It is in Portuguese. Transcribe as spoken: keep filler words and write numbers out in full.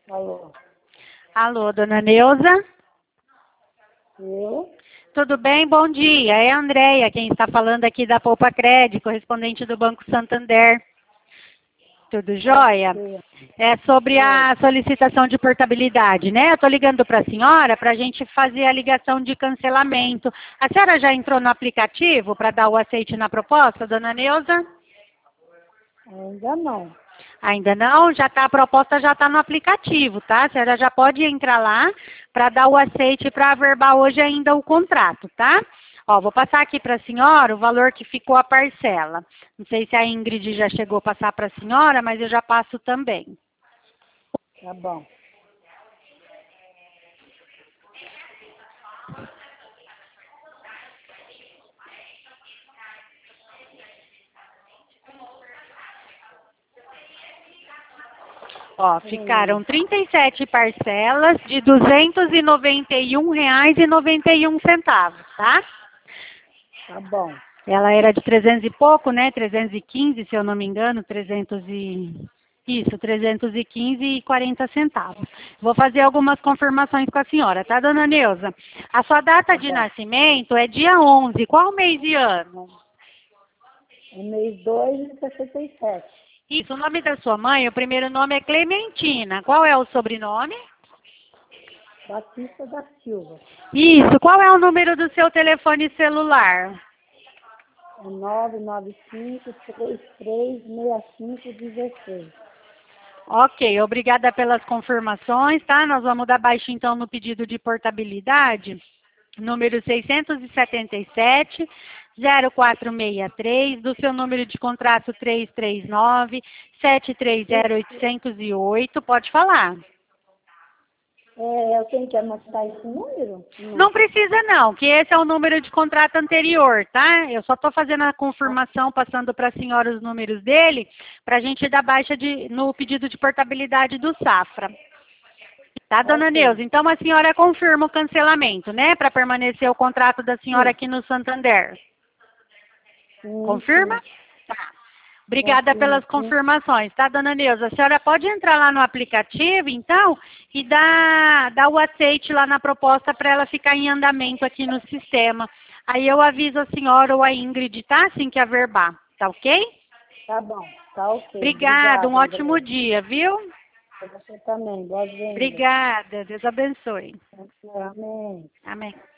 Alô? Alô, dona Neuza? Eu? Tudo bem? Bom dia. É a Andréia, quem está falando aqui da Poupa Cred, correspondente do Banco Santander. Tudo jóia? Ok. É sobre a solicitação de portabilidade, né? Eu estou ligando para a senhora para a gente fazer a ligação de cancelamento. A senhora já entrou no aplicativo para dar o aceite na proposta, dona Neuza? Ainda não. Ainda não? Já tá, a proposta já está no aplicativo, tá? A senhora já pode entrar lá para dar o aceite para averbar hoje ainda o contrato, tá? Ó, vou passar aqui para a senhora o valor que ficou a parcela. Não sei se a Ingrid já chegou a passar para a senhora, mas eu já passo também. Tá bom. Ó, ficaram trinta e sete parcelas de duzentos e noventa e um reais e noventa e um centavos, tá? Tá bom. Ela era de trezentos e pouco, né? trezentos e quinze, se eu não me engano, trezentos e... Isso, trezentos e quinze e quarenta centavos. Vou fazer algumas confirmações com a senhora, tá, dona Neuza? A sua data Tá de bom. nascimento é dia onze. Qual mês e ano? É mês dois de sessenta e sete. Isso, o nome da sua mãe, o primeiro nome é Clementina. Qual é o sobrenome? Batista da Silva. Isso, qual é o número do seu telefone celular? É nove nove cinco, três três seis cinco um seis. Ok, obrigada pelas confirmações, tá? Nós vamos dar baixa então no pedido de portabilidade, número seiscentos e setenta e sete, zero quatro seis três, do seu número de contrato três três nove, sete três zero, oito zero oito, pode falar. É, eu tenho que anotar esse número? Não precisa não, que esse é o número de contrato anterior, tá? Eu só estou fazendo a confirmação, passando para a senhora os números dele, para a gente dar baixa de, no pedido de portabilidade do Safra. Tá, dona Ok. Neuza? Então a senhora confirma o cancelamento, né? Para permanecer o contrato da senhora Sim. aqui no Santander. Sim, Confirma? sim. Tá. Obrigada Confirmo, pelas sim. confirmações, tá, dona Neuza? A senhora pode entrar lá no aplicativo, então, e dar, dar o aceite lá na proposta para ela ficar em andamento aqui no sistema. Aí eu aviso a senhora ou a Ingrid, tá? Assim que averbar, tá ok? Tá bom. Tá ok. Obrigada, um Obrigada, ótimo André. dia, viu? Pra você também. Boas-vindas. Obrigada, Deus abençoe. Amém. Amém.